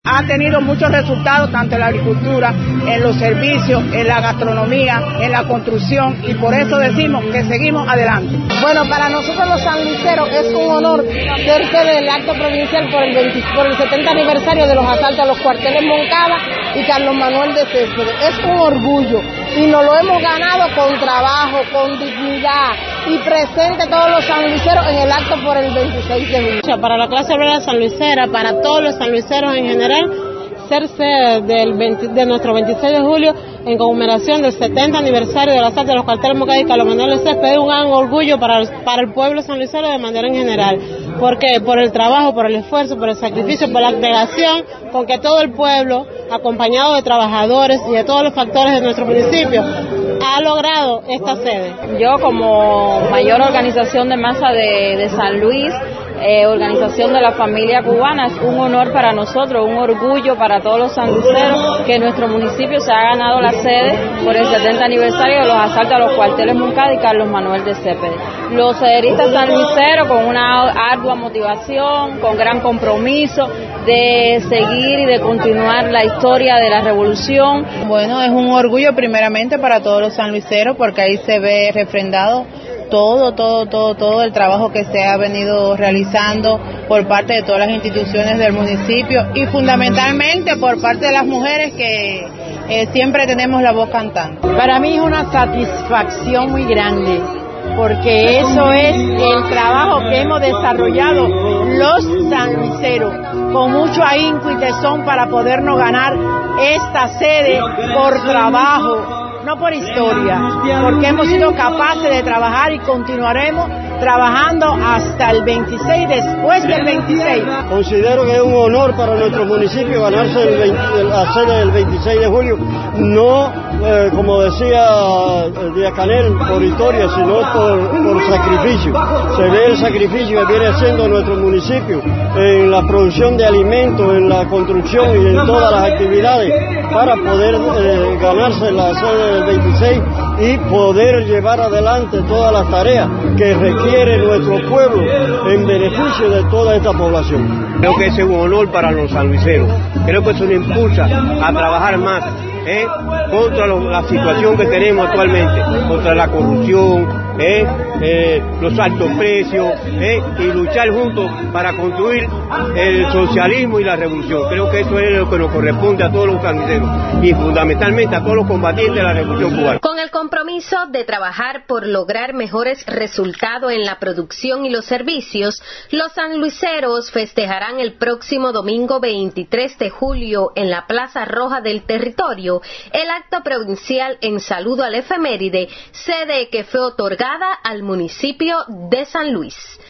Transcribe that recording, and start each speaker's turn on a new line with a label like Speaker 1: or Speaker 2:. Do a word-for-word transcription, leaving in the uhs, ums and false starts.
Speaker 1: Ha tenido muchos resultados tanto en la agricultura, en los servicios, en la gastronomía, en la construcción, y por eso decimos que seguimos adelante.
Speaker 2: Bueno, para nosotros los sanluiseros es un honor ser sede del acto provincial por el, veinte, por el setenta aniversario de los asaltos a los cuarteles Moncada y Carlos Manuel de Céspedes. Es un orgullo y nos lo hemos ganado con trabajo, con dignidad y presente todos los sanluiseros en el acto por el veintiséis de julio.
Speaker 3: Para la clase obrera sanluisera, para todos los sanluiseros en general, ser sede del veinte, de nuestro veintiséis de julio en conmemoración del setenta aniversario del asalto de los cuarteles Moncada y Carlos Manuel de Céspedes es un gran orgullo para el, para el pueblo sanluisero de manera en general, porque por el trabajo, por el esfuerzo, por el sacrificio, por la abnegación con que todo el pueblo, acompañado de trabajadores y de todos los factores de nuestro municipio, ha logrado esta sede.
Speaker 4: Yo, como mayor organización de masa de, de San Luis, eh, organización de la familia cubana, es un honor para nosotros, un orgullo para todos los sanluiseros que nuestro municipio se ha ganado la sede por el setenta aniversario de los asaltos a los cuarteles Moncada y Carlos Manuel de Céspedes. Los sederistas sanluiseros con una ardua motivación, con gran compromiso de seguir y de continuar la historia de la revolución.
Speaker 5: Bueno, es un orgullo primeramente para todos los sanluiseros porque ahí se ve refrendado todo, todo, todo, todo el trabajo que se ha venido realizando por parte de todas las instituciones del municipio y fundamentalmente por parte de las mujeres que eh, siempre tenemos la voz cantando.
Speaker 6: Para mí es una satisfacción muy grande, porque eso es el trabajo que hemos desarrollado los sanluiseros con mucho ahínco y tesón para podernos ganar esta sede por trabajo, no por historia, porque hemos sido capaces de trabajar y continuaremos trabajando hasta el veintiséis, después del veintiséis.
Speaker 7: Considero que es un honor para nuestro municipio ganarse el veinte, la sede del veintiséis de julio, no eh, como decía Díaz Canel, por historia, sino por, por sacrificio. Se ve el sacrificio que viene haciendo nuestro municipio en la producción de alimentos, en la construcción y en todas las actividades para poder eh, ganarse la sede del veintiséis y poder llevar adelante todas las tareas que requiere nuestro pueblo en beneficio de toda esta población.
Speaker 8: Creo que ese es un honor para los sanluiseros. Creo que eso nos impulsa a trabajar más ¿eh? contra lo, la situación que tenemos actualmente, contra la corrupción, ¿eh? Eh, los altos precios ¿eh? y luchar juntos para construir el socialismo y la revolución. Creo que eso es lo que nos corresponde a todos los sanluiseros y fundamentalmente a todos los combatientes de la revolución cubana.
Speaker 9: Con el compromiso de trabajar por lograr mejores resultados en la producción y los servicios, los sanluiseros festejarán el próximo domingo veintitrés de julio en la Plaza Roja del Territorio el acto provincial en saludo al efeméride, sede que fue otorgada al municipio de San Luis.